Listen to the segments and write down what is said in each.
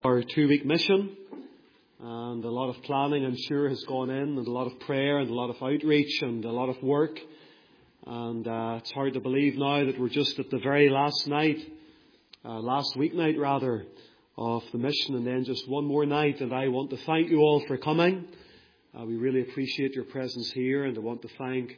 Our 2-week mission, and a lot of planning, I'm sure, has gone in, and a lot of prayer and a lot of outreach and a lot of work. And it's hard to believe now that we're just at the very last weeknight rather, of the mission, and then just one more night. And I want to thank you all for coming. We really appreciate your presence here, and I want to thank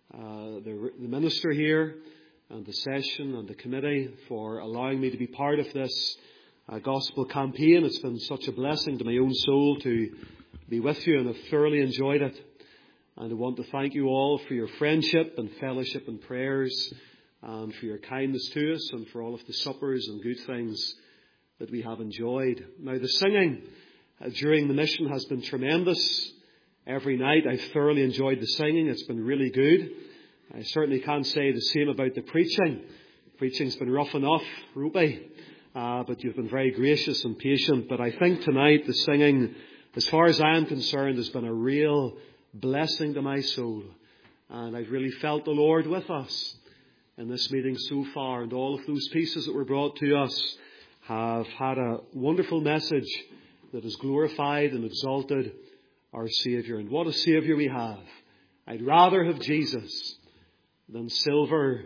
the minister here and the session and the committee for allowing me to be part of this gospel campaign. It's been such a blessing to my own soul to be with you, and I've thoroughly enjoyed it. And I want to thank you all for your friendship and fellowship and prayers, and for your kindness to us, and for all of the suppers and good things that we have enjoyed. Now, the singing during the mission has been tremendous. Every night I've thoroughly enjoyed the singing. It's been really good. I certainly can't say the same about the preaching. Preaching's been rough enough, ropey. But you've been very gracious and patient. But I think tonight the singing, as far as I am concerned, has been a real blessing to my soul. And I've really felt the Lord with us in this meeting so far. And all of those pieces that were brought to us have had a wonderful message that has glorified and exalted our Saviour. And what a Saviour we have. I'd rather have Jesus than silver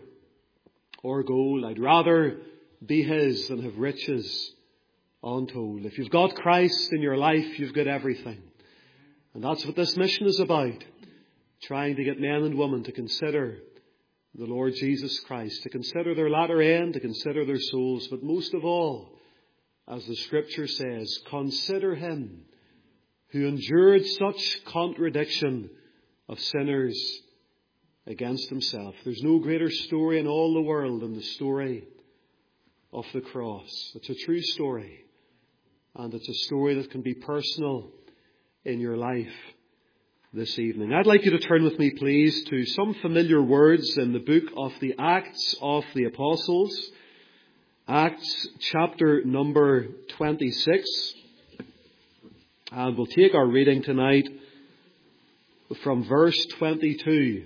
or gold. I'd rather be His than have riches untold. If you've got Christ in your life, you've got everything. And that's what this mission is about. Trying to get men and women to consider the Lord Jesus Christ, to consider their latter end, to consider their souls, but most of all, as the Scripture says, consider Him who endured such contradiction of sinners against Himself. There's no greater story in all the world than the story of the cross. It's a true story, and it's a story that can be personal in your life this evening. I'd like you to turn with me, please, to some familiar words in the book of the Acts of the Apostles. Acts chapter number 26. And we'll take our reading tonight from verse 22.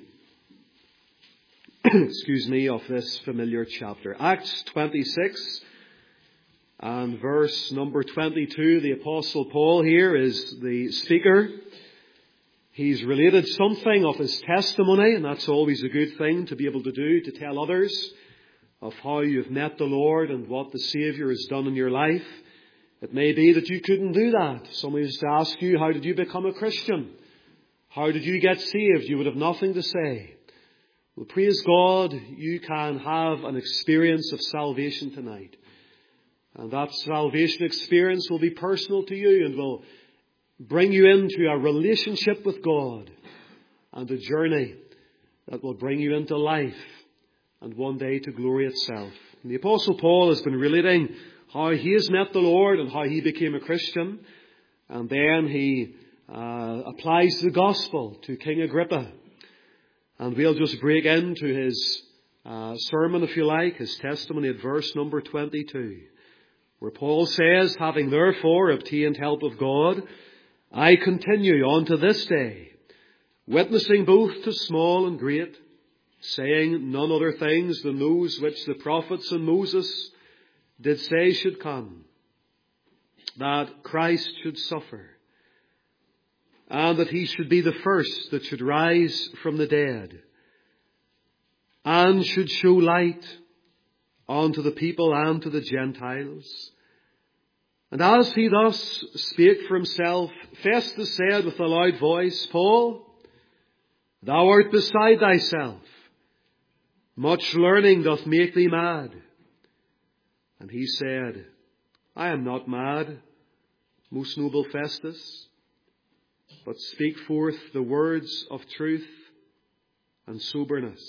Of this familiar chapter. Acts 26 and verse number 22. The Apostle Paul here is the speaker. He's related something of his testimony, and that's always a good thing to be able to do, to tell others of how you've met the Lord and what the Saviour has done in your life. It may be that you couldn't do that. Somebody used to ask you, how did you become a Christian? How did you get saved? You would have nothing to say. Well, praise God, you can have an experience of salvation tonight. And that salvation experience will be personal to you and will bring you into a relationship with God and a journey that will bring you into life and one day to glory itself. And the Apostle Paul has been relating how he has met the Lord and how he became a Christian. And then he applies the gospel to King Agrippa. And we'll just break into his sermon, if you like, his testimony at verse number 22, where Paul says, having therefore obtained help of God, I continue unto this day, witnessing both to small and great, saying none other things than those which the prophets and Moses did say should come, that Christ should suffer, and that He should be the first that should rise from the dead, and should show light unto the people and to the Gentiles. And as he thus spake for himself, Festus said with a loud voice, Paul, thou art beside thyself. Much learning doth make thee mad. And he said, I am not mad, most noble Festus, but speak forth the words of truth and soberness.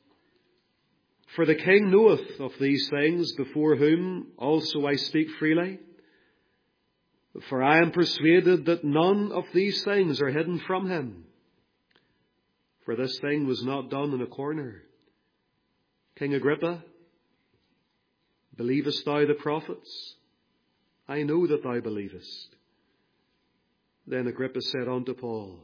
For the king knoweth of these things, before whom also I speak freely. For I am persuaded that none of these things are hidden from him. For this thing was not done in a corner. King Agrippa, believest thou the prophets? I know that thou believest. Then Agrippa said unto Paul,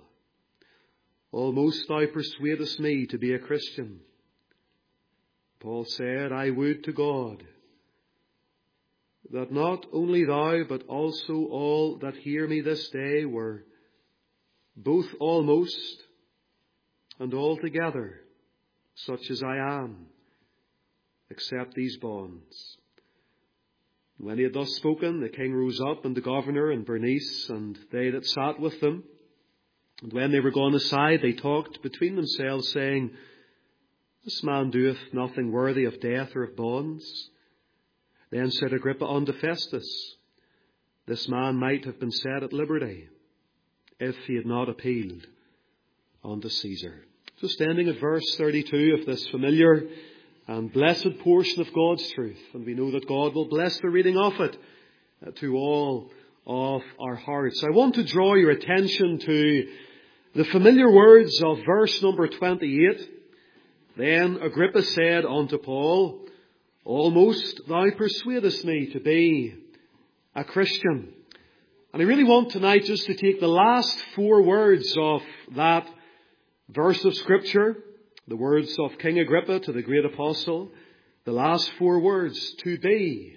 Almost thou persuadest me to be a Christian. Paul said, I would to God that not only thou, but also all that hear me this day were both almost and altogether such as I am, except these bonds. When he had thus spoken, the king rose up, and the governor, and Bernice, and they that sat with them. And when they were gone aside, they talked between themselves, saying, This man doeth nothing worthy of death or of bonds. Then said Agrippa unto Festus, This man might have been set at liberty, if he had not appealed unto Caesar. Just ending at verse 32 of this familiar and blessed portion of God's truth. And we know that God will bless the reading of it to all of our hearts. I want to draw your attention to the familiar words of verse number 28. Then Agrippa said unto Paul, Almost thou persuadest me to be a Christian. And I really want tonight just to take the last 4 words of that verse of Scripture, the words of King Agrippa to the great apostle, the last 4 words, to be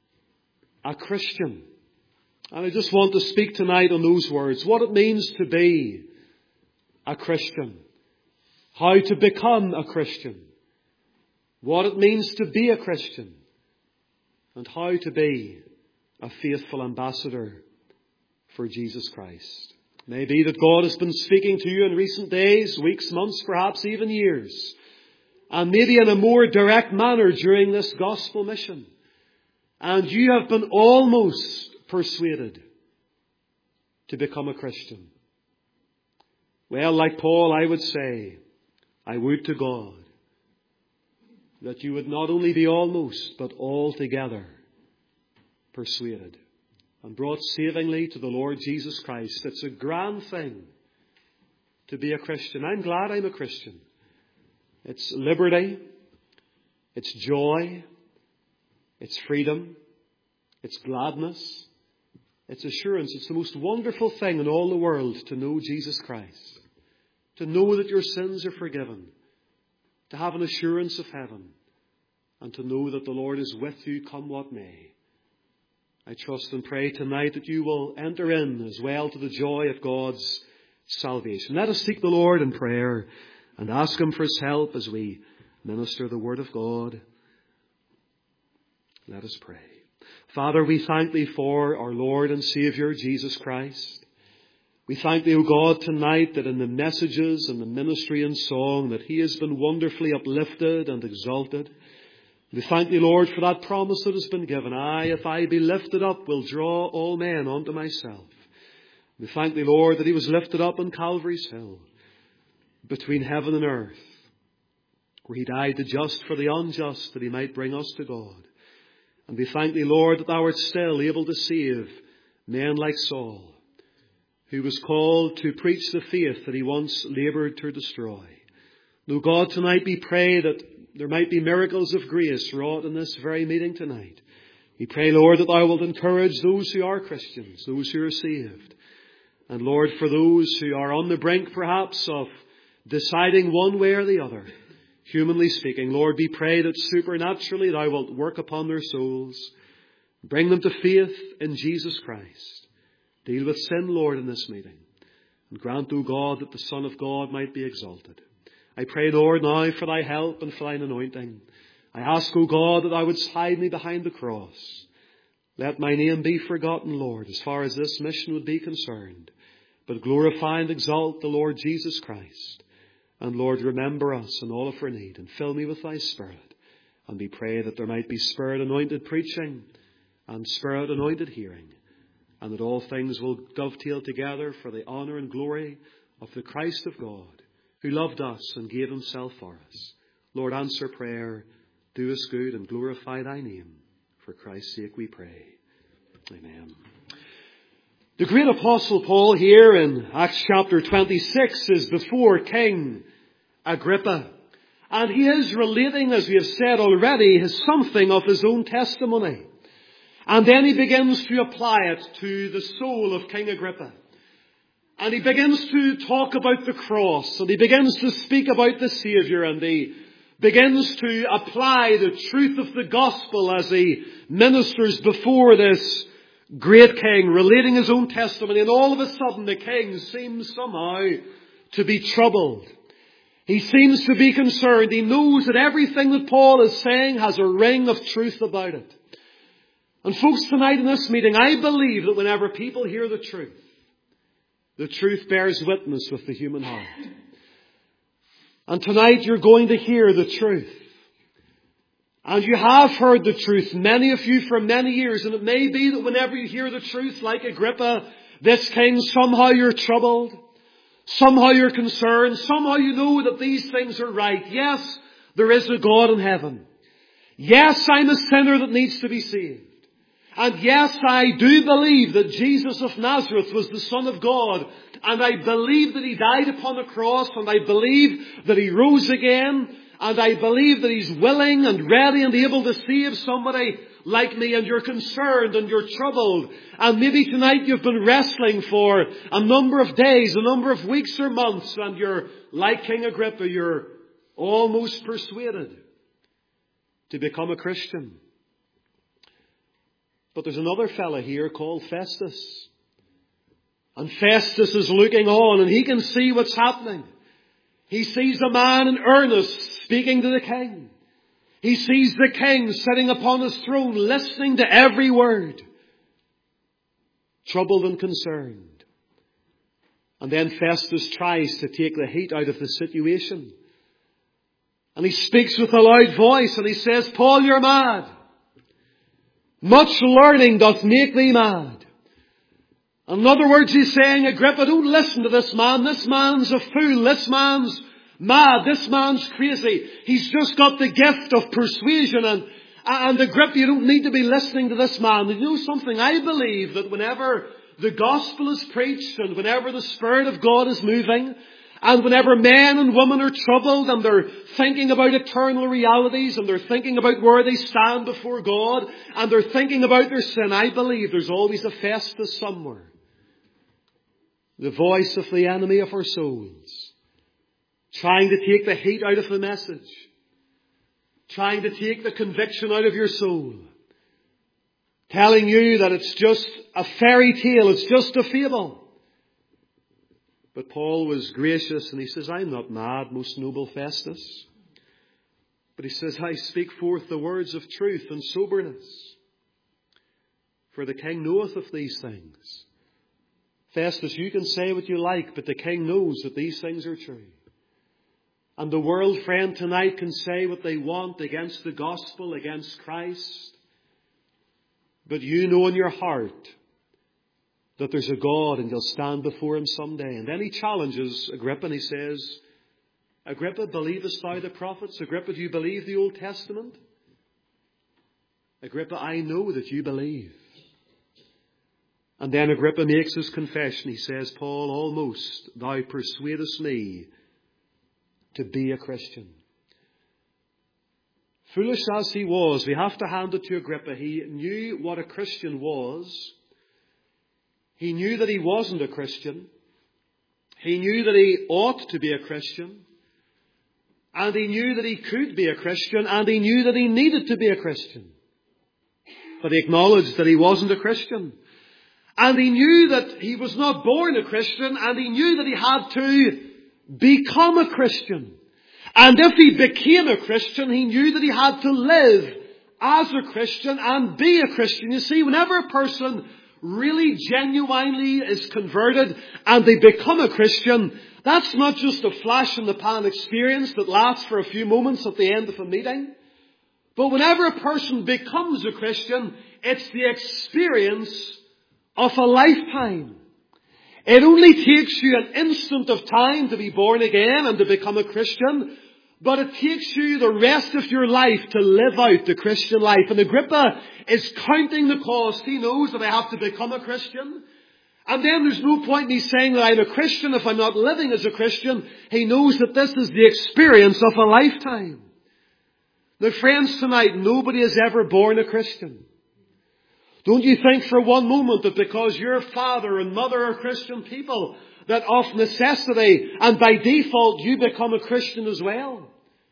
a Christian. And I just want to speak tonight on those words, what it means to be a Christian, how to become a Christian, what it means to be a Christian, and how to be a faithful ambassador for Jesus Christ. It may be that God has been speaking to you in recent days, weeks, months, perhaps even years, and maybe in a more direct manner during this gospel mission. And you have been almost persuaded to become a Christian. Well, like Paul, I would say, I would to God that you would not only be almost, but altogether persuaded and brought savingly to the Lord Jesus Christ. It's a grand thing to be a Christian. I'm glad I'm a Christian. It's liberty, it's joy, it's freedom, it's gladness, it's assurance. It's the most wonderful thing in all the world to know Jesus Christ, to know that your sins are forgiven, to have an assurance of heaven, and to know that the Lord is with you come what may. I trust and pray tonight that you will enter in as well to the joy of God's salvation. Let us seek the Lord in prayer and ask Him for His help as we minister the Word of God. Let us pray. Father, we thank Thee for our Lord and Saviour, Jesus Christ. We thank Thee, O God, tonight that in the messages and the ministry and song that He has been wonderfully uplifted and exalted. We thank Thee, Lord, for that promise that has been given. I, if I be lifted up, will draw all men unto myself. We thank Thee, Lord, that He was lifted up on Calvary's hill, between heaven and earth, where He died the just for the unjust, that He might bring us to God. And we thank Thee, Lord, that Thou art still able to save men like Saul, who was called to preach the faith that he once laboured to destroy. Though God, tonight we pray that there might be miracles of grace wrought in this very meeting tonight. We pray, Lord, that Thou wilt encourage those who are Christians, those who are saved. And Lord, for those who are on the brink perhaps of deciding one way or the other, humanly speaking, Lord, we pray that supernaturally Thou wilt work upon their souls, bring them to faith in Jesus Christ. Deal with sin, Lord, in this meeting. And grant, O God, that the Son of God might be exalted. I pray, Lord, now for Thy help and for Thine anointing. I ask, O God, that Thou wouldst hide me behind the cross. Let my name be forgotten, Lord, as far as this mission would be concerned. But glorify and exalt the Lord Jesus Christ. And Lord, remember us in all of our need and fill me with Thy Spirit. And we pray that there might be Spirit-anointed preaching and Spirit-anointed hearing. And that all things will dovetail together for the honour and glory of the Christ of God, who loved us and gave Himself for us. Lord, answer prayer, do us good and glorify Thy name. For Christ's sake we pray. Amen. The great Apostle Paul here in Acts chapter 26 is before King Agrippa. And he is relating, as we have said already, something of his own testimony. And then he begins to apply it to the soul of King Agrippa. And he begins to talk about the cross. And he begins to speak about the Saviour and the begins to apply the truth of the gospel as he ministers before this great king, relating his own testimony, and all of a sudden the king seems somehow to be troubled. He seems to be concerned. He knows that everything that Paul is saying has a ring of truth about it. And folks, tonight in this meeting, I believe that whenever people hear the truth bears witness with the human heart. And tonight you're going to hear the truth. And you have heard the truth, many of you, for many years. And it may be that whenever you hear the truth, like Agrippa, this king, somehow you're troubled. Somehow you're concerned. Somehow you know that these things are right. Yes, there is a God in heaven. Yes, I'm a sinner that needs to be saved. And yes, I do believe that Jesus of Nazareth was the Son of God. And I believe that He died upon the cross. And I believe that He rose again. And I believe that He's willing and ready and able to save somebody like me. And you're concerned and you're troubled. And maybe tonight you've been wrestling for a number of days, a number of weeks or months. And you're like King Agrippa, you're almost persuaded to become a Christian. But there's another fella here called Festus. And Festus is looking on and he can see what's happening. He sees a man in earnest speaking to the king. He sees the king sitting upon his throne listening to every word. Troubled and concerned. And then Festus tries to take the heat out of the situation. And he speaks with a loud voice and he says, Paul, you're mad. Much learning doth make thee mad. In other words, he's saying, Agrippa, don't listen to this man. This man's a fool. This man's mad. This man's crazy. He's just got the gift of persuasion. And Agrippa, you don't need to be listening to this man. You know something? I believe that whenever the gospel is preached and whenever the Spirit of God is moving, and whenever men and women are troubled and they're thinking about eternal realities and they're thinking about where they stand before God and they're thinking about their sin, I believe there's always a Festus somewhere. The voice of the enemy of our souls. Trying to take the heat out of the message. Trying to take the conviction out of your soul. Telling you that it's just a fairy tale. It's just a fable. But Paul was gracious and he says, I'm not mad, most noble Festus. But he says, I speak forth the words of truth and soberness. For the king knoweth of these things. Festus, you can say what you like, but the king knows that these things are true. And the world, friend, tonight can say what they want against the gospel, against Christ. But you know in your heart that there's a God and you'll stand before Him someday. And then he challenges Agrippa and he says, Agrippa, believest thou the prophets? Agrippa, do you believe the Old Testament? Agrippa, I know that you believe. And then Agrippa makes his confession. He says, Paul, almost thou persuadest me to be a Christian. Foolish as he was, we have to hand it to Agrippa. He knew what a Christian was. He knew that he wasn't a Christian. He knew that he ought to be a Christian. And he knew that he could be a Christian. And he knew that he needed to be a Christian. But he acknowledged that he wasn't a Christian. And he knew that he was not born a Christian. And he knew that he had to become a Christian. And if he became a Christian, he knew that he had to live as a Christian and be a Christian. You see, whenever a person really genuinely is converted and they become a Christian, that's not just a flash in the pan experience that lasts for a few moments at the end of a meeting. But whenever a person becomes a Christian, it's the experience of a lifetime. It only takes you an instant of time to be born again and to become a Christian, but it takes you the rest of your life to live out the Christian life. And Agrippa is counting the cost. He knows that I have to become a Christian. And then there's no point in me saying that I'm a Christian if I'm not living as a Christian. He knows that this is the experience of a lifetime. Now, friends, tonight, nobody is ever born a Christian. Don't you think for one moment that because your father and mother are Christian people, that of necessity and by default you become a Christian as well?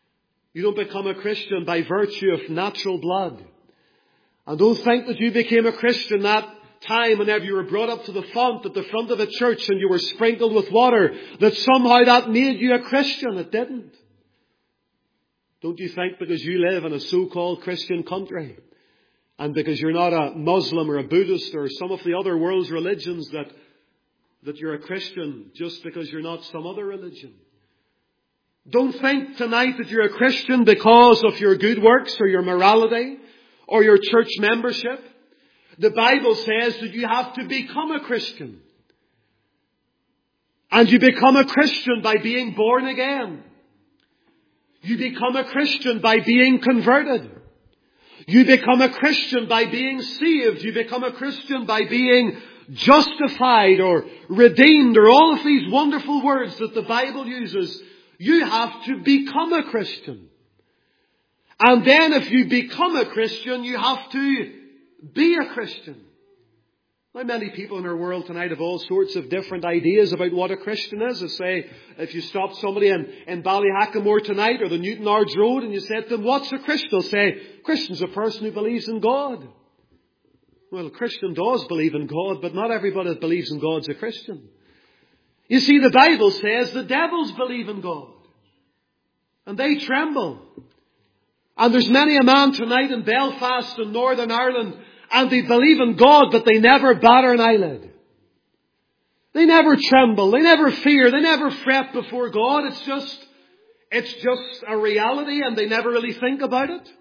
You don't become a Christian by virtue of natural blood. And don't think that you became a Christian that time whenever you were brought up to the font at the front of a church and you were sprinkled with water, that somehow that made you a Christian. It didn't. Don't you think because you live in a so-called Christian country and because you're not a Muslim or a Buddhist or some of the other world's religions that you're a Christian just because you're not some other religion. Don't think tonight that you're a Christian because of your good works or your morality or your church membership. The Bible says that you have to become a Christian. And you become a Christian by being born again. You become a Christian by being converted. You become a Christian by being saved. You become a Christian by being justified or redeemed or all of these wonderful words that the Bible uses. You have to become a Christian. And then if you become a Christian, you have to be a Christian. Now, many people in our world tonight have all sorts of different ideas about what a Christian is. I say, if you stop somebody in Ballyhackamore tonight or the Newton Ards Road and you said to them, what's a Christian? They'll say, Christian's a person who believes in God. Well, a Christian does believe in God, but not everybody that believes in God's a Christian. You see, the Bible says the devils believe in God. And they tremble. And there's many a man tonight in Belfast and Northern Ireland, and they believe in God, but they never batter an eyelid. They never tremble. They never fear. They never fret before God. It's just a reality, and they never really think about it.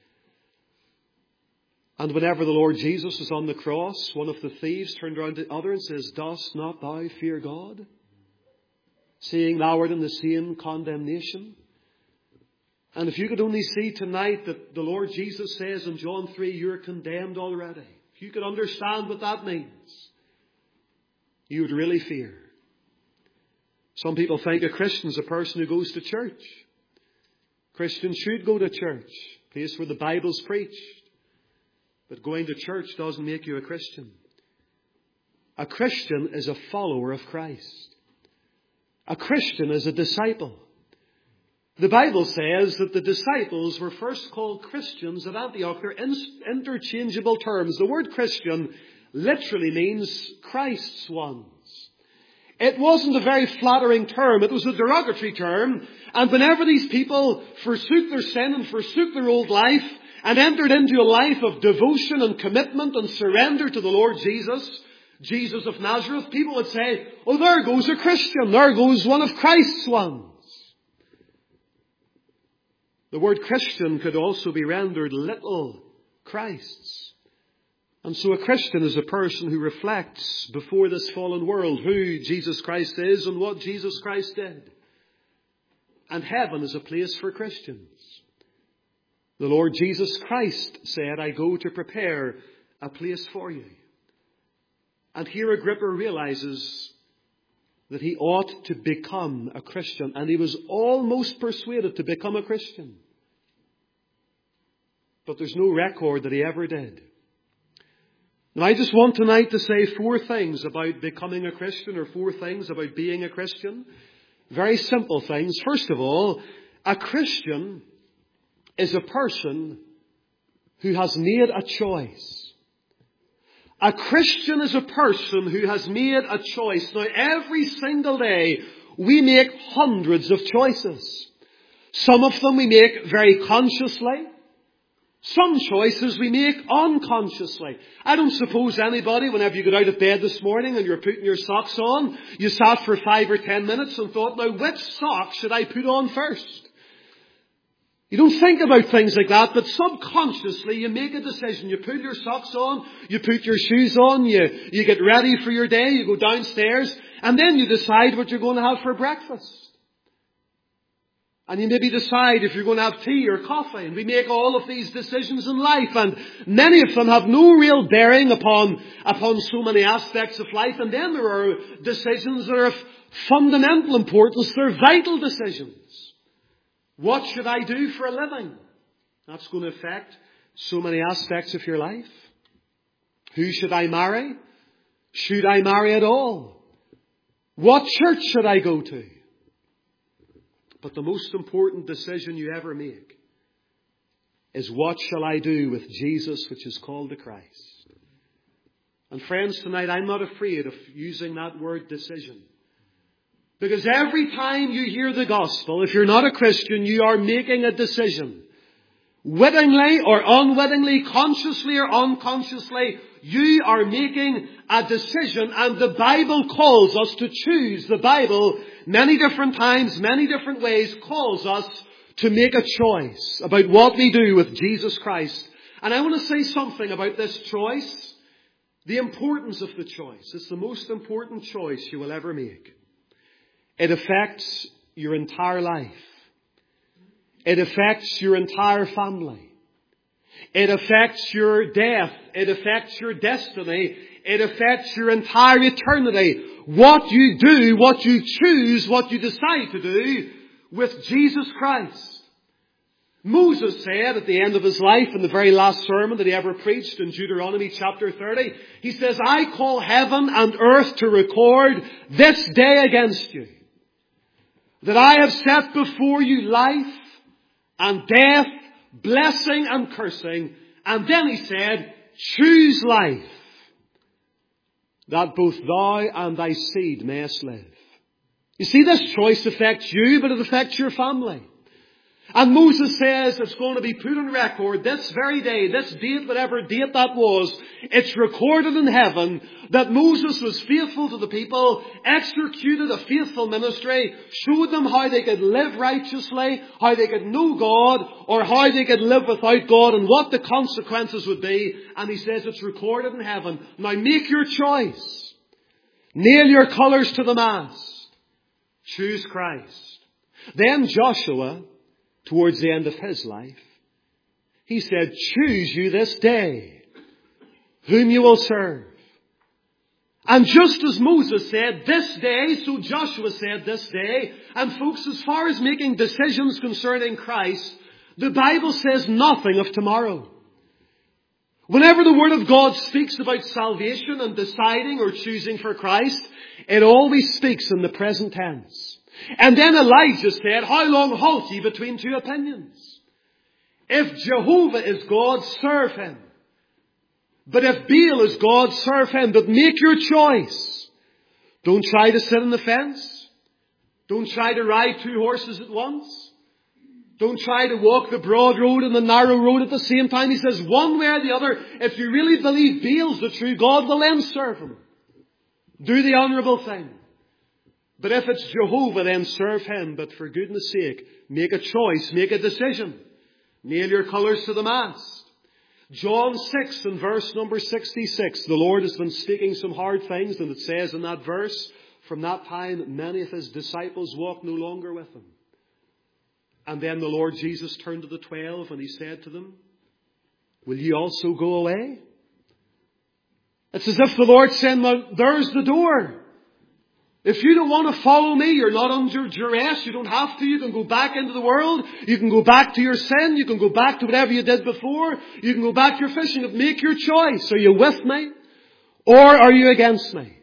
And whenever the Lord Jesus was on the cross, one of the thieves turned around to the other and says, dost not thou fear God, seeing thou art in the same condemnation? And if you could only see tonight that the Lord Jesus says in John 3, you're condemned already. If you could understand what that means, you would really fear. Some people think a Christian is a person who goes to church. Christians should go to church, a place where the Bible's preached. But going to church doesn't make you a Christian. A Christian is a follower of Christ. A Christian is a disciple. The Bible says that the disciples were first called Christians at Antioch. They're interchangeable terms. The word Christian literally means Christ's ones. It wasn't a very flattering term. It was a derogatory term. And whenever these people forsook their sin and forsook their old life and entered into a life of devotion and commitment and surrender to the Lord Jesus of Nazareth, people would say, oh, there goes a Christian. There goes one of Christ's ones. The word Christian could also be rendered little Christs. And so a Christian is a person who reflects before this fallen world who Jesus Christ is and what Jesus Christ did. And heaven is a place for Christians. The Lord Jesus Christ said, I go to prepare a place for you. And here Agrippa realizes that he ought to become a Christian. And he was almost persuaded to become a Christian. But there's no record that he ever did. Now I just want tonight to say 4 things about becoming a Christian, or 4 things about being a Christian. Very simple things. First of all, a Christian is a person who has made a choice. A Christian is a person who has made a choice. Now, every single day, we make hundreds of choices. Some of them we make very consciously. Some choices we make unconsciously. I don't suppose anybody, whenever you got out of bed this morning and you're putting your socks on, you sat for 5 or 10 minutes and thought, now, which sock should I put on first? You don't think about things like that, but subconsciously you make a decision. You put your socks on, you put your shoes on, you get ready for your day, you go downstairs, and then you decide what you're going to have for breakfast. And you maybe decide if you're going to have tea or coffee. And we make all of these decisions in life, and many of them have no real bearing upon so many aspects of life. And then there are decisions that are of fundamental importance. They're vital decisions. What should I do for a living? That's going to affect so many aspects of your life. Who should I marry? Should I marry at all? What church should I go to? But the most important decision you ever make is, what shall I do with Jesus, which is called the Christ? And friends, tonight I'm not afraid of using that word decision. Because every time you hear the gospel, if you're not a Christian, you are making a decision. Wittingly or unwittingly, consciously or unconsciously, you are making a decision, and the Bible calls us to choose. The Bible, many different times, many different ways, calls us to make a choice about what we do with Jesus Christ. And I want to say something about this choice, the importance of the choice. It's the most important choice you will ever make. It affects your entire life. It affects your entire family. It affects your death. It affects your destiny. It affects your entire eternity. What you do, what you choose, what you decide to do with Jesus Christ. Moses said at the end of his life, in the very last sermon that he ever preached in Deuteronomy chapter 30, he says, I call heaven and earth to record this day against you, that I have set before you life and death, blessing and cursing. And then he said, choose life, that both thou and thy seed mayest live. You see, this choice affects you, but it affects your family. And Moses says it's going to be put on record this very day, this date, whatever date that was, it's recorded in heaven that Moses was faithful to the people, executed a faithful ministry, showed them how they could live righteously, how they could know God, or how they could live without God, and what the consequences would be. And he says it's recorded in heaven. Now make your choice. Nail your colours to the mast. Choose Christ. Then Joshua, towards the end of his life, he said, choose you this day whom you will serve. And just as Moses said this day, so Joshua said this day. And folks, as far as making decisions concerning Christ, the Bible says nothing of tomorrow. Whenever the Word of God speaks about salvation and deciding or choosing for Christ, it always speaks in the present tense. And then Elijah said, how long halt ye between two opinions? If Jehovah is God, serve him. But if Baal is God, serve him. But make your choice. Don't try to sit on the fence. Don't try to ride two horses at once. Don't try to walk the broad road and the narrow road at the same time. He says, one way or the other, if you really believe Baal's the true God, well then serve him. Do the honourable thing. But if it's Jehovah, then serve him. But for goodness sake, make a choice, make a decision. Nail your colours to the mast. John 6 and verse number 66. The Lord has been speaking some hard things, and it says in that verse, from that time many of his disciples walked no longer with him. And then the Lord Jesus turned to the 12 and he said to them, will ye also go away? It's as if the Lord said, there's the door. If you don't want to follow me, you're not under duress. You don't have to. You can go back into the world. You can go back to your sin. You can go back to whatever you did before. You can go back to your fishing. Make your choice. Are you with me? Or are you against me?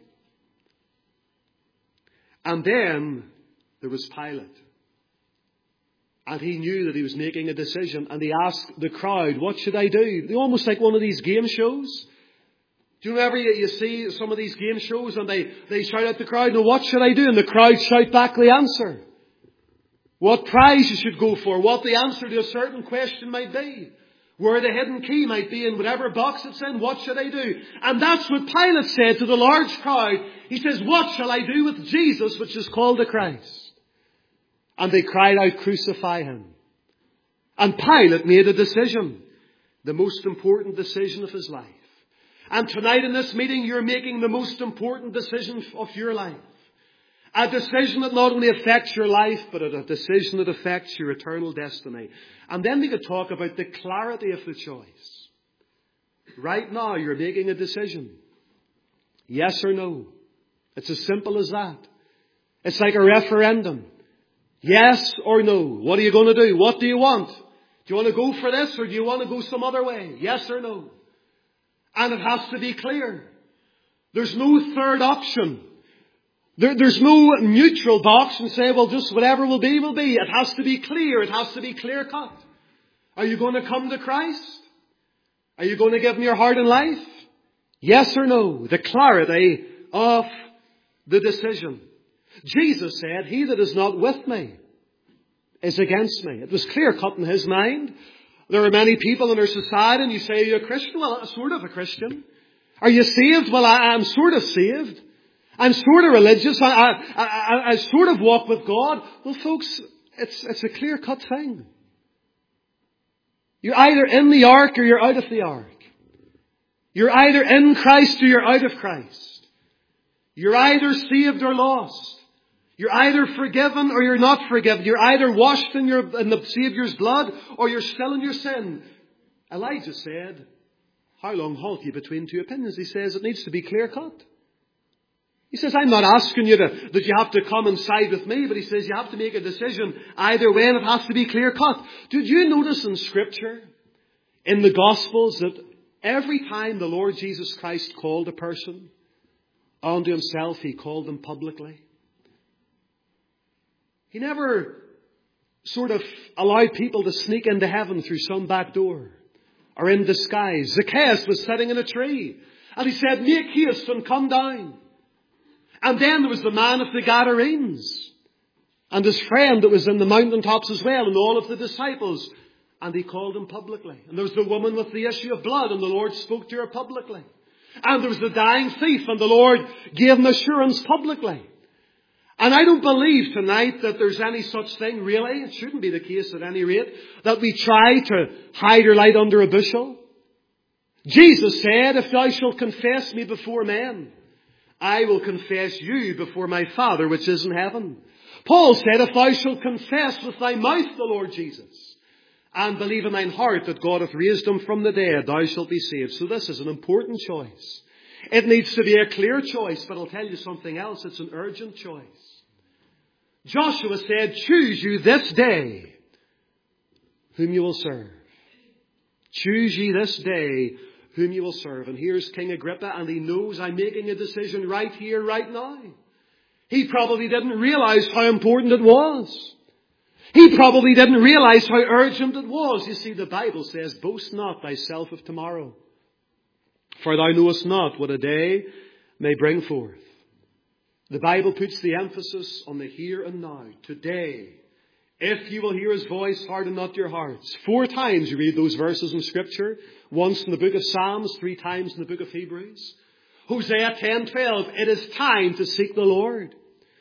And then there was Pilate. And he knew that he was making a decision. And he asked the crowd, what should I do? They're almost like one of these game shows. Do you remember you see some of these game shows and they shout at the crowd, now what should I do? And the crowd shout back the answer. What prize you should go for. What the answer to a certain question might be. Where the hidden key might be in whatever box it's in. What should I do? And that's what Pilate said to the large crowd. He says, what shall I do with Jesus, which is called the Christ? And they cried out, crucify him. And Pilate made a decision. The most important decision of his life. And tonight in this meeting, you're making the most important decision of your life. A decision that not only affects your life, but a decision that affects your eternal destiny. And then we could talk about the clarity of the choice. Right now, you're making a decision. Yes or no. It's as simple as that. It's like a referendum. Yes or no. What are you going to do? What do you want? Do you want to go for this or do you want to go some other way? Yes or no. And it has to be clear. There's no third option. There's no neutral box and say, well, just whatever will be, will be. It has to be clear. It has to be clear cut. Are you going to come to Christ? Are you going to give Him your heart and life? Yes or no? The clarity of the decision. Jesus said, he that is not with me is against me. It was clear cut in His mind. There are many people in our society, and you say, are you a Christian? Well, I'm sort of a Christian. Are you saved? Well, I'm sort of saved. I'm sort of religious. I sort of walk with God. Well, folks, it's a clear-cut thing. You're either in the ark or you're out of the ark. You're either in Christ or you're out of Christ. You're either saved or lost. You're either forgiven or you're not forgiven. You're either washed in the Saviour's blood or you're still in your sin. Elijah said, how long halt ye between two opinions? He says it needs to be clear-cut. He says, I'm not asking you that you have to come and side with me, but he says you have to make a decision either way, and it has to be clear-cut. Did you notice in Scripture, in the Gospels, that every time the Lord Jesus Christ called a person unto Himself, He called them publicly? He never sort of allowed people to sneak into heaven through some back door or in disguise. Zacchaeus was sitting in a tree and he said, make haste and come down. And then there was the man of the Gadarenes and his friend that was in the mountaintops as well, and all of the disciples. And He called them publicly. And there was the woman with the issue of blood, and the Lord spoke to her publicly. And there was the dying thief, and the Lord gave him assurance publicly. And I don't believe tonight that there's any such thing, really. It shouldn't be the case at any rate, that we try to hide our light under a bushel. Jesus said, if thou shalt confess me before men, I will confess you before my Father which is in heaven. Paul said, if thou shalt confess with thy mouth the Lord Jesus, and believe in thine heart that God hath raised Him from the dead, thou shalt be saved. So this is an important choice. It needs to be a clear choice, but I'll tell you something else. It's an urgent choice. Joshua said, choose you this day whom you will serve. Choose ye this day whom you will serve. And here's King Agrippa, and he knows I'm making a decision right here, right now. He probably didn't realize how important it was. He probably didn't realize how urgent it was. You see, the Bible says, boast not thyself of tomorrow, for thou knowest not what a day may bring forth. The Bible puts the emphasis on the here and now. Today, if you will hear His voice, harden not your hearts. 4 times you read those verses in Scripture. Once in the book of Psalms, 3 times in the book of Hebrews. Hosea 10:12, it is time to seek the Lord.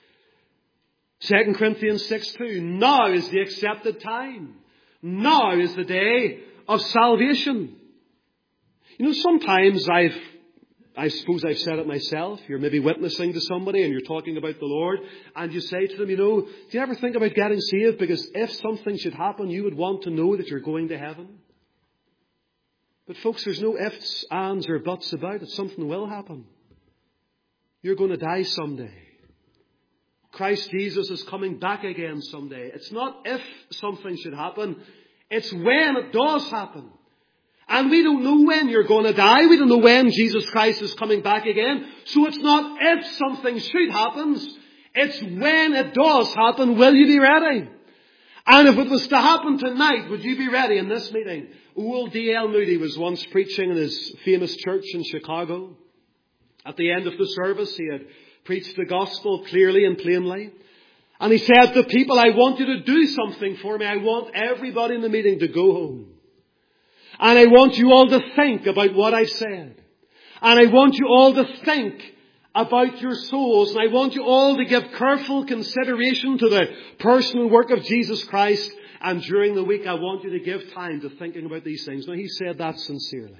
2 Corinthians 6:2, now is the accepted time. Now is the day of salvation. You know, sometimes I suppose I've said it myself. You're maybe witnessing to somebody and you're talking about the Lord, and you say to them, you know, do you ever think about getting saved? Because if something should happen, you would want to know that you're going to heaven. But folks, there's no ifs, ands or buts about it. Something will happen. You're going to die someday. Christ Jesus is coming back again someday. It's not if something should happen. It's when it does happen. And we don't know when you're going to die. We don't know when Jesus Christ is coming back again. So it's not if something should happen. It's when it does happen, will you be ready? And if it was to happen tonight, would you be ready in this meeting? Old D.L. Moody was once preaching in his famous church in Chicago. At the end of the service, he had preached the gospel clearly and plainly. And he said to people, I want you to do something for me. I want everybody in the meeting to go home. And I want you all to think about what I've said. And I want you all to think about your souls. And I want you all to give careful consideration to the personal work of Jesus Christ. And during the week, I want you to give time to thinking about these things. Now, he said that sincerely.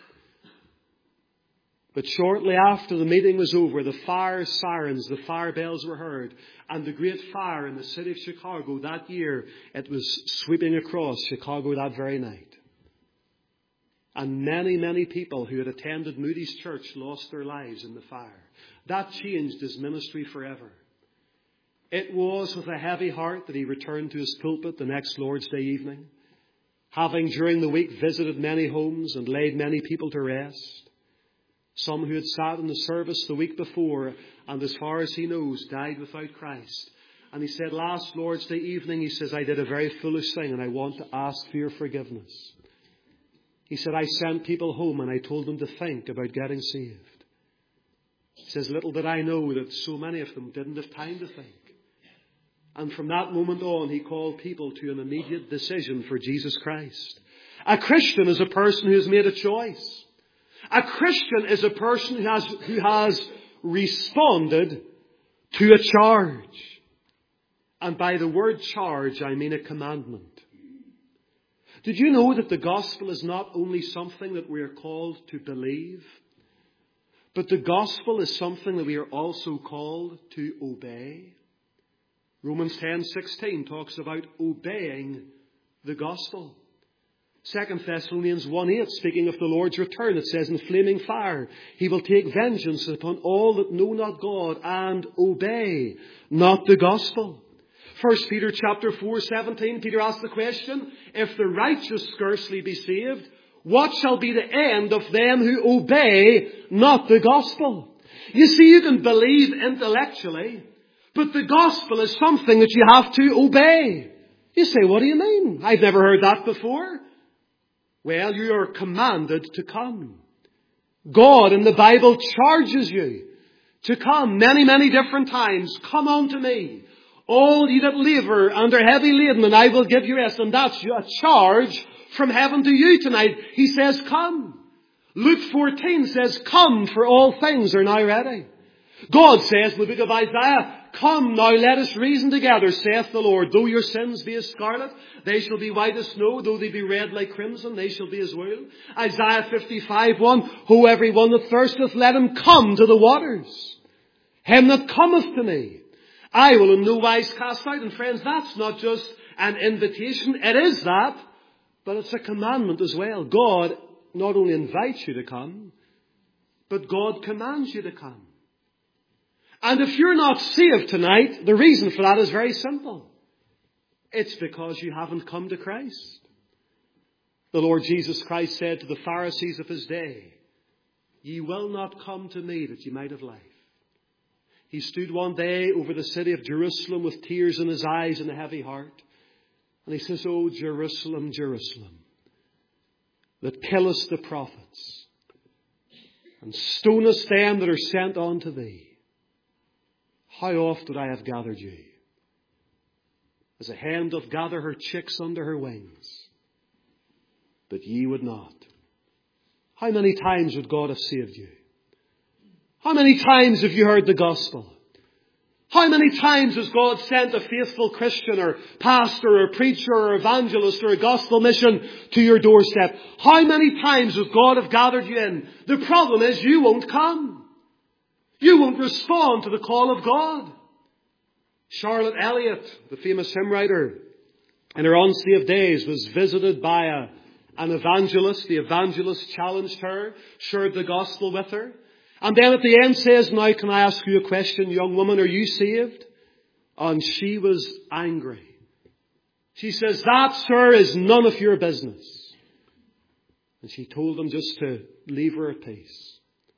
But shortly after the meeting was over, the fire sirens, the fire bells were heard. And the great fire in the city of Chicago that year, it was sweeping across Chicago that very night. And many, many people who had attended Moody's church lost their lives in the fire. That changed his ministry forever. It was with a heavy heart that he returned to his pulpit the next Lord's Day evening, having during the week visited many homes and laid many people to rest. Some who had sat in the service the week before and, as far as he knows, died without Christ. And he said, last Lord's Day evening, he says, I did a very foolish thing and I want to ask for your forgiveness. He said, I sent people home and I told them to think about getting saved. He says, little did I know that so many of them didn't have time to think. And from that moment on, he called people to an immediate decision for Jesus Christ. A Christian is a person who has made a choice. A Christian is a person who has responded to a charge. And by the word charge, I mean a commandment. Did you know that the gospel is not only something that we are called to believe, but the gospel is something that we are also called to obey? Romans 10:16 talks about obeying the gospel. 2 Thessalonians 1:8, speaking of the Lord's return, it says, in flaming fire, he will take vengeance upon all that know not God and obey not the gospel. 1 Peter chapter 4:17, Peter asks the question, if the righteous scarcely be saved, what shall be the end of them who obey not the gospel? You see, you can believe intellectually, but the gospel is something that you have to obey. You say, what do you mean? I've never heard that before. Well, you are commanded to come. God in the Bible charges you to come many, many different times. Come unto me, all ye that labour and are heavy laden, and I will give you rest. And that's a charge from heaven to you tonight. He says, come. Luke 14 says, come, for all things are now ready. God says in the book of Isaiah, come now, let us reason together, saith the Lord. Though your sins be as scarlet, they shall be white as snow. Though they be red like crimson, they shall be as wool. Isaiah 55:1, ho, every one that thirsteth, let him come to the waters. Him that cometh to me, I will in no wise cast out. And friends, that's not just an invitation. It is that, but it's a commandment as well. God not only invites you to come, but God commands you to come. And if you're not saved tonight, the reason for that is very simple. It's because you haven't come to Christ. The Lord Jesus Christ said to the Pharisees of his day, ye will not come to me that ye might have life. He stood one day over the city of Jerusalem with tears in his eyes and a heavy heart. And he says, O Jerusalem, Jerusalem, that killest the prophets and stonest them that are sent unto thee. How oft would I have gathered you, as a hen doth gather her chicks under her wings, but ye would not. How many times would God have saved you? How many times have you heard the gospel? How many times has God sent a faithful Christian or pastor or preacher or evangelist or a gospel mission to your doorstep? How many times has God have gathered you in? The problem is you won't come. You won't respond to the call of God. Charlotte Elliott, the famous hymn writer, in her unsaved days was visited by an evangelist. The evangelist challenged her, shared the gospel with her. And then at the end says, now can I ask you a question, young woman, are you saved? And she was angry. She says, that, sir, is none of your business. And she told him just to leave her at peace.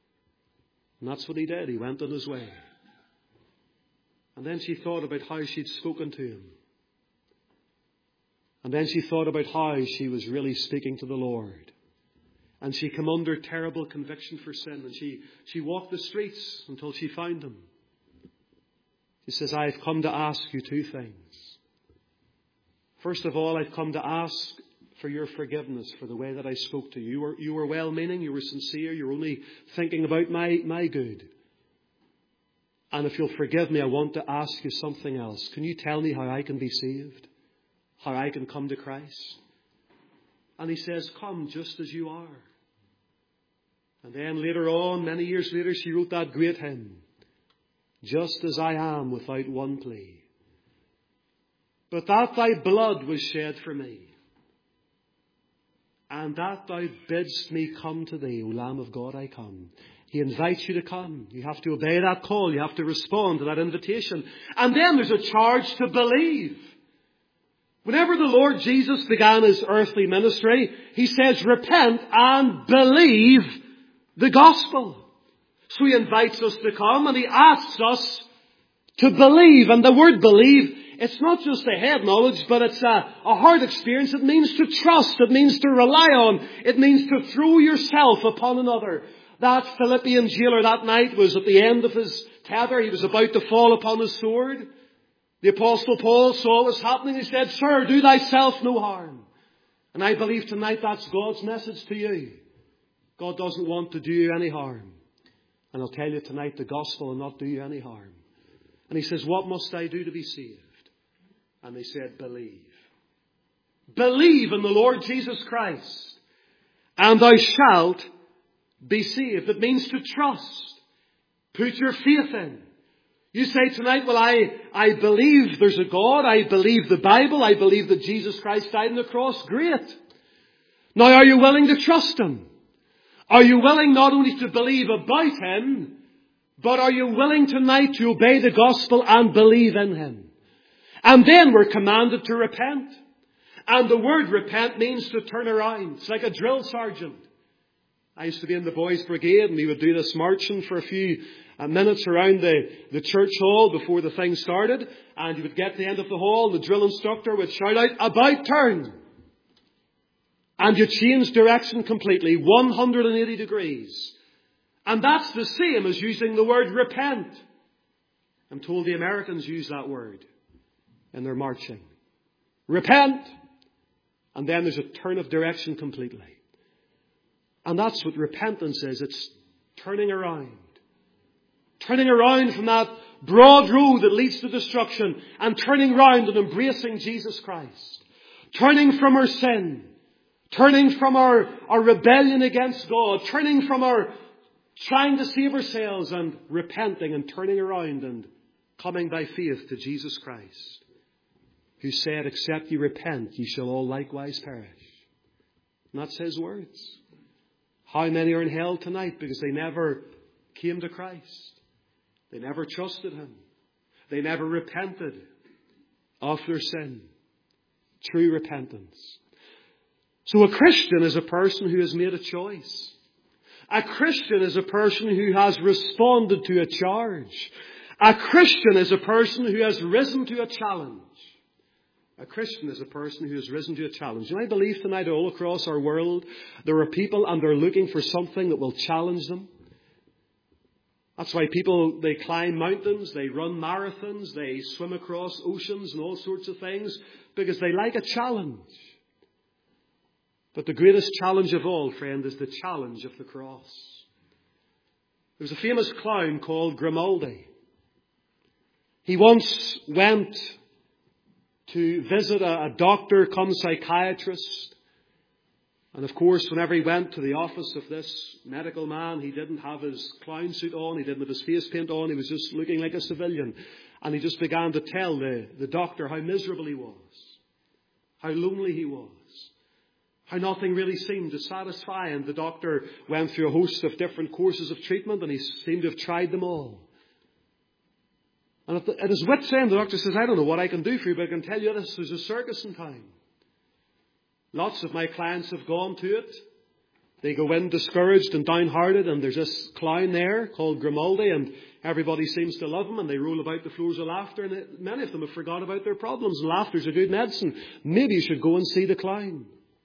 And that's what he did. He went on his way. And then she thought about how she'd spoken to him. And then she thought about how she was really speaking to the Lord. And she came under terrible conviction for sin. And she walked the streets until she found him. She says, I've come to ask you two things. First of all, I've come to ask for your forgiveness for the way that I spoke to you. You were well-meaning, you were sincere, you were only thinking about my good. And if you'll forgive me, I want to ask you something else. Can you tell me how I can be saved? How I can come to Christ? And he says, come just as you are. And then later on, many years later, she wrote that great hymn, just as I am without one plea. But that thy blood was shed for me, and that thou bidst me come to thee, O Lamb of God, I come. He invites you to come. You have to obey that call. You have to respond to that invitation. And then there's a charge to believe. Whenever the Lord Jesus began his earthly ministry, he says, repent and believe the gospel. So he invites us to come and he asks us to believe. And the word believe, it's not just a head knowledge, but it's a heart experience. It means to trust. It means to rely on. It means to throw yourself upon another. That Philippian jailer that night was at the end of his tether. He was about to fall upon his sword. The Apostle Paul saw what was happening. He said, "Sir, do thyself no harm." And I believe tonight that's God's message to you. God doesn't want to do you any harm. And I'll tell you tonight, the gospel will not do you any harm. And he says, "What must I do to be saved?" And they said, "Believe. Believe in the Lord Jesus Christ, and thou shalt be saved." It means to trust. Put your faith in. You say tonight, "Well, I believe there's a God. I believe the Bible. I believe that Jesus Christ died on the cross." Great. Now, are you willing to trust Him? Are you willing not only to believe about Him, but are you willing tonight to obey the gospel and believe in Him? And then we're commanded to repent. And the word repent means to turn around. It's like a drill sergeant. I used to be in the boys' brigade, and we would do this marching for a few minutes around the church hall before the thing started. And you would get to the end of the hall, and the drill instructor would shout out, "About turn." And you change direction completely, 180 degrees. And that's the same as using the word repent. I'm told the Americans use that word in their marching. Repent. And then there's a turn of direction completely. And that's what repentance is. It's turning around. Turning around from that broad road that leads to destruction and turning round and embracing Jesus Christ. Turning from our sin. Turning from our rebellion against God. Turning from our trying to save ourselves and repenting and turning around and coming by faith to Jesus Christ, who said, "Except ye repent, ye shall all likewise perish." And that's His words. How many are in hell tonight because they never came to Christ? They never trusted Him. They never repented of their sin. True repentance. So a Christian is a person who has made a choice. A Christian is a person who has responded to a charge. A Christian is a person who has risen to a challenge. A Christian is a person who has risen to a challenge. And I believe tonight all across our world there are people and they're looking for something that will challenge them. That's why people, they climb mountains, they run marathons, they swim across oceans and all sorts of things because they like a challenge. But the greatest challenge of all, friend, is the challenge of the cross. There was a famous clown called Grimaldi. He once went to visit a doctor cum psychiatrist. And of course, whenever he went to the office of this medical man, he didn't have his clown suit on, he didn't have his face paint on, he was just looking like a civilian. And he just began to tell the doctor how miserable he was, how lonely he was, how nothing really seemed to satisfy. And the doctor went through a host of different courses of treatment, and he seemed to have tried them all. And at his wit's end, the doctor says, "I don't know what I can do for you, but I can tell you this, there's a circus in town. Lots of my clients have gone to it. They go in discouraged and downhearted, and there's this clown there called Grimaldi, and everybody seems to love him, and they roll about the floors of laughter, and many of them have forgot about their problems, and laughter's a good medicine. Maybe you should go and see the clown."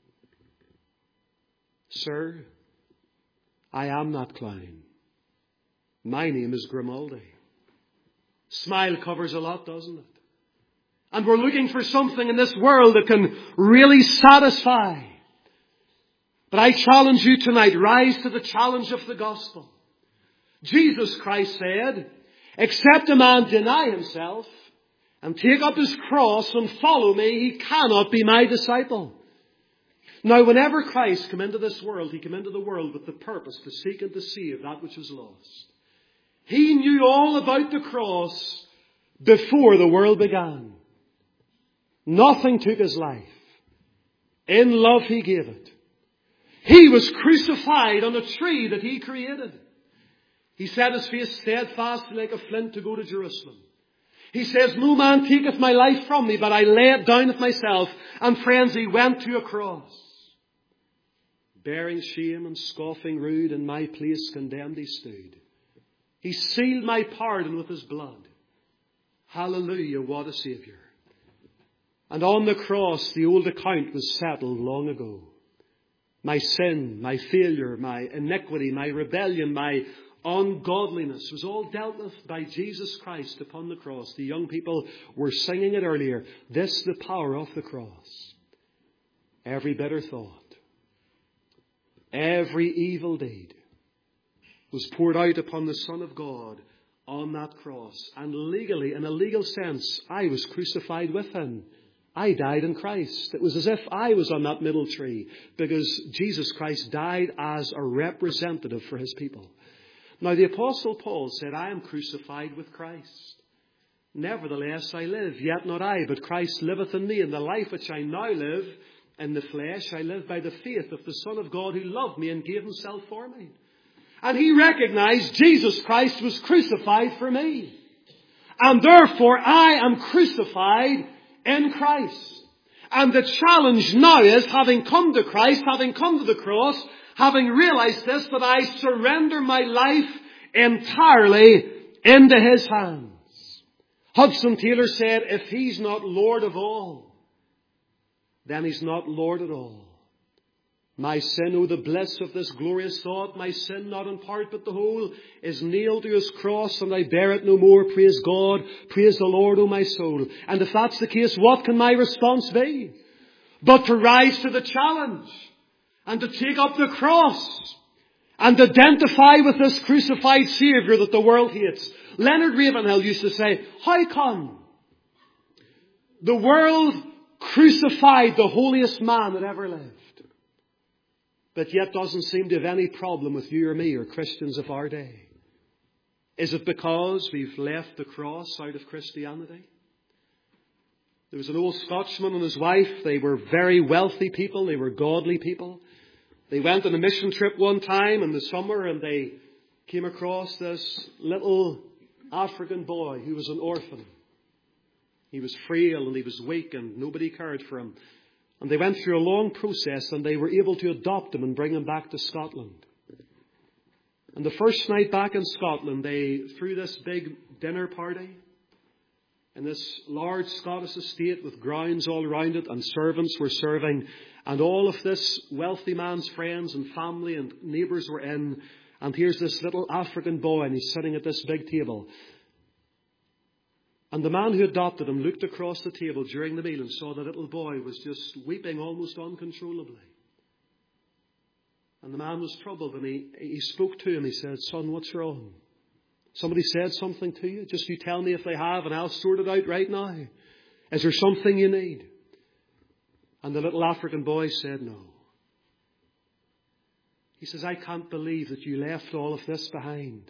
"Sir, I am that clown. My name is Grimaldi." Smile covers a lot, doesn't it? And we're looking for something in this world that can really satisfy. But I challenge you tonight, rise to the challenge of the gospel. Jesus Christ said, "Except a man deny himself and take up his cross and follow me, he cannot be my disciple." Now, whenever Christ came into this world, He came into the world with the purpose to seek and to save that which was lost. He knew all about the cross before the world began. Nothing took His life. In love He gave it. He was crucified on a tree that He created. He set His face steadfast like a flint to go to Jerusalem. He says, "No man taketh my life from me, but I lay it down of myself." And friends, He went to a cross. Bearing shame and scoffing rude, in my place condemned He stood. He sealed my pardon with His blood. Hallelujah, what a Saviour. And on the cross, the old account was settled long ago. My sin, my failure, my iniquity, my rebellion, my ungodliness was all dealt with by Jesus Christ upon the cross. The young people were singing it earlier. This is the power of the cross. Every bitter thought, every evil deed was poured out upon the Son of God on that cross. And legally, in a legal sense, I was crucified with Him. I died in Christ. It was as if I was on that middle tree, because Jesus Christ died as a representative for His people. Now the Apostle Paul said, I am crucified with Christ. Nevertheless I live, yet not I, but Christ liveth in me. And the life which I now live in the flesh, I live by the faith of the Son of God, who loved me and gave Himself for me. And he recognized Jesus Christ was crucified for me. And therefore I am crucified in Christ. And the challenge now is, having come to Christ, having come to the cross, having realized this, that I surrender my life entirely into His hands. Hudson Taylor said, if He's not Lord of all, then He's not Lord at all. My sin, oh the bliss of this glorious thought, my sin not in part but the whole, is nailed to His cross, and I bear it no more. Praise God, praise the Lord, O my soul. And if that's the case, what can my response be? But to rise to the challenge, and to take up the cross, and identify with this crucified Saviour that the world hates. Leonard Ravenhill used to say, how come the world crucified the holiest man that ever lived, but yet doesn't seem to have any problem with you or me or Christians of our day? Is it because we've left the cross out of Christianity? There was an old Scotsman and his wife. They were very wealthy people. They were godly people. They went on a mission trip one time in the summer, and they came across this little African boy who was an orphan. He was frail and he was weak and nobody cared for him. And they went through a long process, and they were able to adopt him and bring him back to Scotland. And the first night back in Scotland, they threw this big dinner party in this large Scottish estate with grounds all around it, and servants were serving, and all of this wealthy man's friends and family and neighbours were in. And here's this little African boy, and he's sitting at this big table. And the man who adopted him looked across the table during the meal and saw the little boy was just weeping almost uncontrollably. And the man was troubled, and he spoke to him. He said, son, what's wrong? Somebody said something to you? Just you tell me if they have, and I'll sort it out right now. Is there something you need? And the little African boy said no. He says, I can't believe that you left all of this behind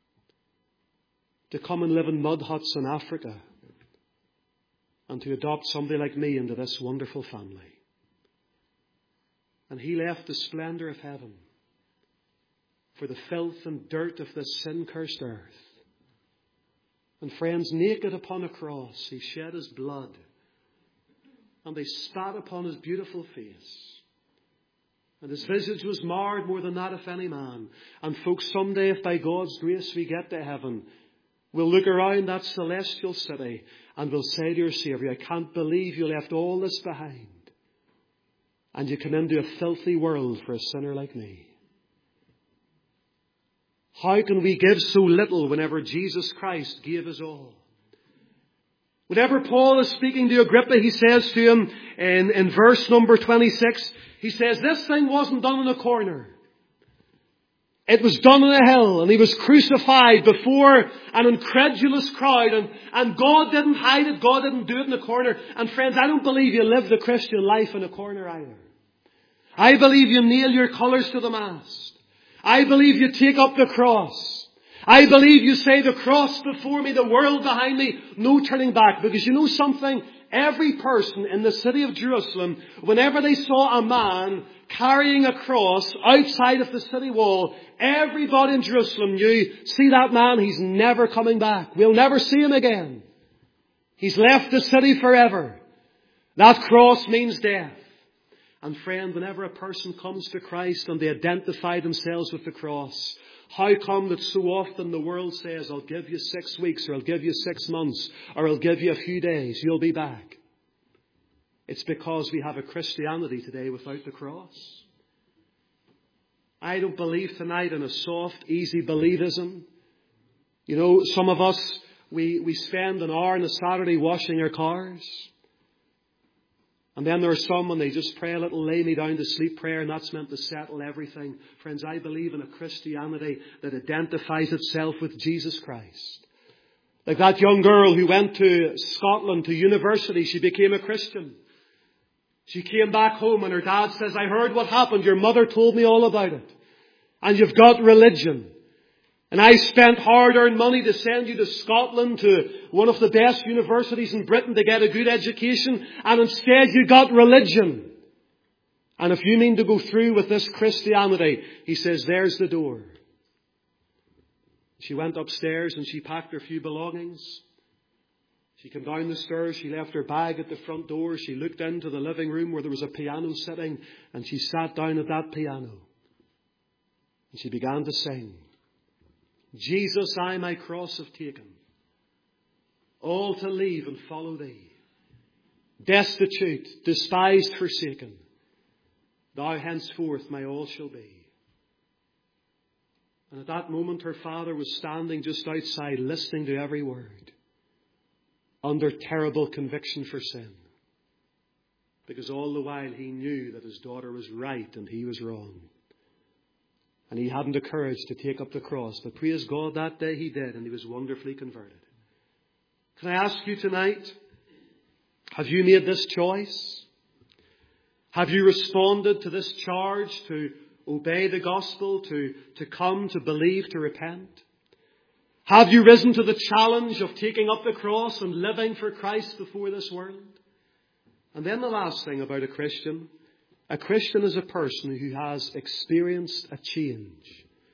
to come and live in mud huts in Africa and to adopt somebody like me into this wonderful family. And he left the splendour of heaven for the filth and dirt of this sin-cursed earth. And friends, naked upon a cross, he shed his blood, and they spat upon his beautiful face. And his visage was marred more than that of any man. And folks, someday, if by God's grace we get to heaven, we'll look around that celestial city and we'll say to your Saviour, I can't believe you left all this behind, and you come into a filthy world for a sinner like me. How can we give so little whenever Jesus Christ gave us all? Whenever Paul is speaking to Agrippa, he says to him in verse number 26, he says, this thing wasn't done in a corner. It was done on a hill, and he was crucified before an incredulous crowd, and God didn't hide it. God didn't do it in a corner. And friends, I don't believe you live the Christian life in a corner either. I believe you nail your colours to the mast. I believe you take up the cross. I believe you say, the cross before me, the world behind me, no turning back. Because you know something? Every person in the city of Jerusalem, whenever they saw a man carrying a cross outside of the city wall, everybody in Jerusalem knew, see that man, he's never coming back. We'll never see him again. He's left the city forever. That cross means death. And friend, whenever a person comes to Christ and they identify themselves with the cross, How come that so often the world says, I'll give you 6 weeks, or I'll give you 6 months, or I'll give you a few days, you'll be back? It's because we have a Christianity today without the cross. I don't believe tonight in a soft, easy believism. You know, some of us, we spend an hour on a Saturday washing our cars. And then there are some when they just pray a little lay me down to sleep prayer, and that's meant to settle everything. Friends, I believe in a Christianity that identifies itself with Jesus Christ. Like that young girl who went to Scotland to university, she became a Christian. She came back home and her dad says, I heard what happened. Your mother told me all about it. And you've got religion. And I spent hard-earned money to send you to Scotland, to one of the best universities in Britain, to get a good education. And instead you got religion. And if you mean to go through with this Christianity, he says, there's the door. She went upstairs and she packed her few belongings. She came down the stairs. She left her bag at the front door. She looked into the living room where there was a piano sitting. And she sat down at that piano. And she began to sing. Jesus, I my cross have taken, all to leave and follow thee. Destitute, despised, forsaken, thou henceforth my all shall be. And at that moment her father was standing just outside, listening to every word, under terrible conviction for sin. Because all the while he knew that his daughter was right and he was wrong. And he hadn't the courage to take up the cross. But praise God, that day he did, and he was wonderfully converted. Can I ask you tonight, have you made this choice? Have you responded to this charge to obey the gospel, to come, to believe, to repent? Have you risen to the challenge of taking up the cross and living for Christ before this world? And then the last thing about a Christian is a person who has experienced a change.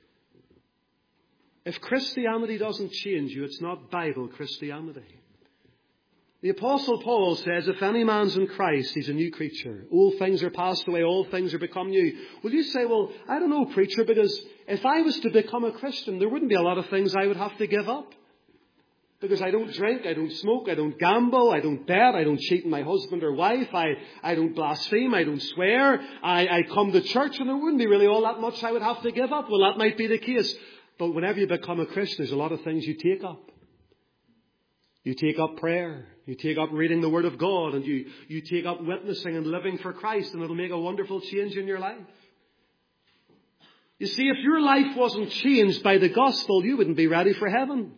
If Christianity doesn't change you, it's not Bible Christianity. The Apostle Paul says, if any man's in Christ, he's a new creature. Old things are passed away, all things are become new. Will you say, well, I don't know, preacher, because if I was to become a Christian, there wouldn't be a lot of things I would have to give up. Because I don't drink, I don't smoke, I don't gamble, I don't bet, I don't cheat on my husband or wife, I don't blaspheme, I don't swear, I come to church, and there wouldn't be really all that much I would have to give up. Well, that might be the case. But whenever you become a Christian, there's a lot of things you take up. You take up prayer, you take up reading the Word of God, and you take up witnessing and living for Christ, and it'll make a wonderful change in your life. You see, if your life wasn't changed by the gospel, you wouldn't be ready for heaven.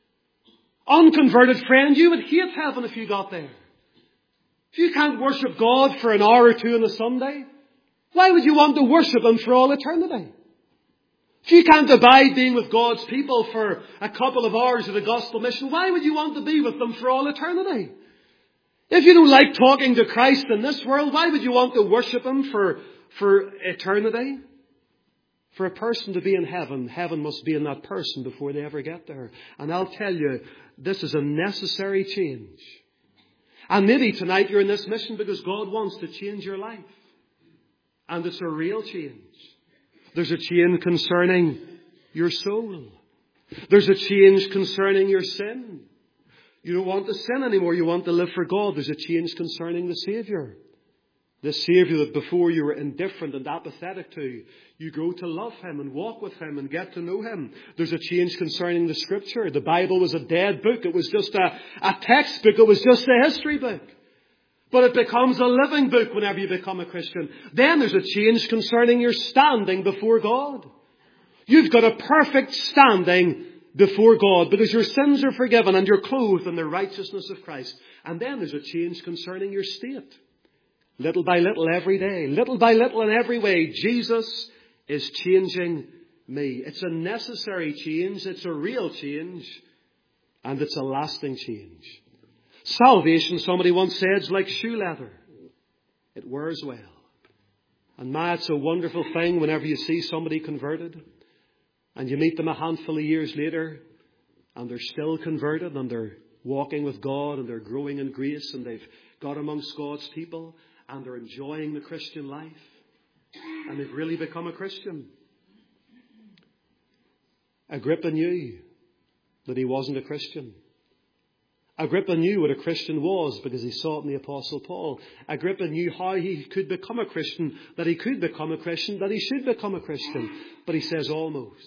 Unconverted friend, you would hate heaven if you got there. If you can't worship God for an hour or two on a Sunday, why would you want to worship Him for all eternity? If you can't abide being with God's people for a couple of hours of the gospel mission, why would you want to be with them for all eternity? If you don't like talking to Christ in this world, why would you want to worship Him for eternity? For a person to be in heaven, heaven must be in that person before they ever get there. And I'll tell you, this is a necessary change. And maybe tonight you're in this mission because God wants to change your life. And it's a real change. There's a change concerning your soul. There's a change concerning your sin. You don't want to sin anymore. You want to live for God. There's a change concerning the Saviour. The Saviour that before you were indifferent and apathetic to, you grow to love Him and walk with Him and get to know Him. There's a change concerning the Scripture. The Bible was a dead book. It was just a textbook. It was just a history book. But it becomes a living book whenever you become a Christian. Then there's a change concerning your standing before God. You've got a perfect standing before God because your sins are forgiven and you're clothed in the righteousness of Christ. And then there's a change concerning your state. Little by little every day, little by little in every way, Jesus is changing me. It's a necessary change, it's a real change, and it's a lasting change. Salvation, somebody once said, is like shoe leather. It wears well. And it's a wonderful thing whenever you see somebody converted, and you meet them a handful of years later, and they're still converted, and they're walking with God, and they're growing in grace, and they've got amongst God's people, and they're enjoying the Christian life. And they've really become a Christian. Agrippa knew that he wasn't a Christian. Agrippa knew what a Christian was because he saw it in the Apostle Paul. Agrippa knew how he could become a Christian, that he could become a Christian, that he should become a Christian. But he says almost.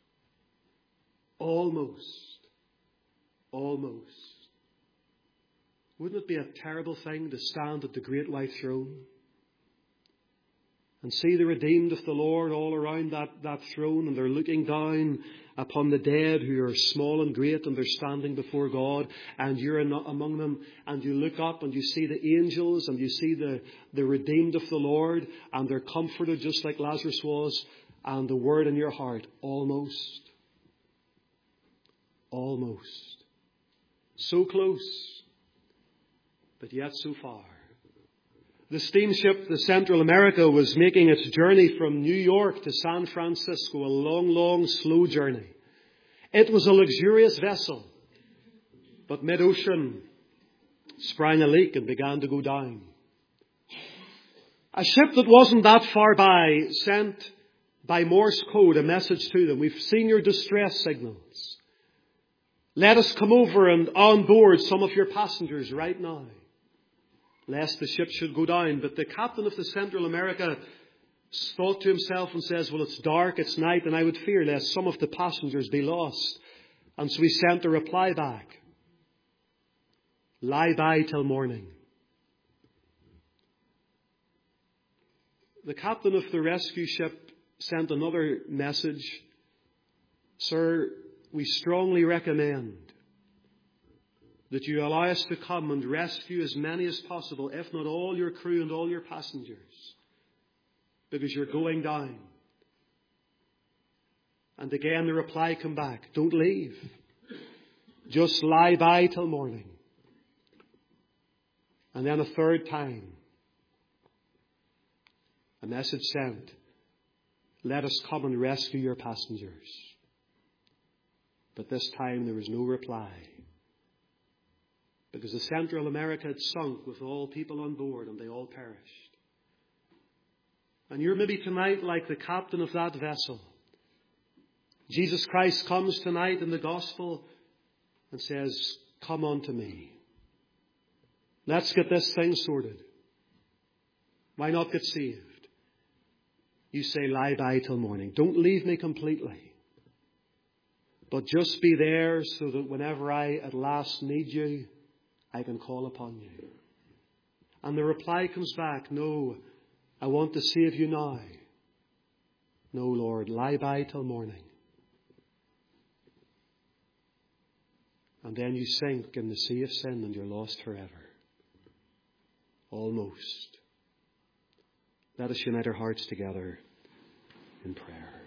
Almost. Almost. Wouldn't it be a terrible thing to stand at the great white throne and see the redeemed of the Lord all around that throne, and they're looking down upon the dead who are small and great, and they're standing before God, and you're among them, and you look up and you see the angels, and you see the redeemed of the Lord, and they're comforted just like Lazarus was, and the word in your heart, almost. Almost. So close, but yet so far. The steamship, the Central America, was making its journey from New York to San Francisco, a long, long, slow journey. It was a luxurious vessel, but mid-ocean sprang a leak and began to go down. A ship that wasn't that far by sent by Morse code a message to them. We've seen your distress signals. Let us come over and on board some of your passengers right now, lest the ship should go down. But the captain of the Central America thought to himself and says, well, it's dark, it's night, and I would fear lest some of the passengers be lost. And so he sent a reply back. Lie by till morning. The captain of the rescue ship sent another message. Sir, we strongly recommend that you allow us to come and rescue as many as possible, if not all your crew and all your passengers, because you're going down. And again the reply came back, don't leave. Just lie by till morning. And then a third time, a message sent, let us come and rescue your passengers. But this time there was no reply, because the Central America had sunk with all people on board and they all perished. And you're maybe tonight like the captain of that vessel. Jesus Christ comes tonight in the gospel and says, come unto me. Let's get this thing sorted. Why not get saved? You say, lie by till morning. Don't leave me completely. But just be there so that whenever I at last need you, I can call upon you. And the reply comes back, no, I want to save you now. No, Lord, lie by till morning. And then you sink in the sea of sin and you're lost forever. Almost. Let us unite our hearts together in prayer.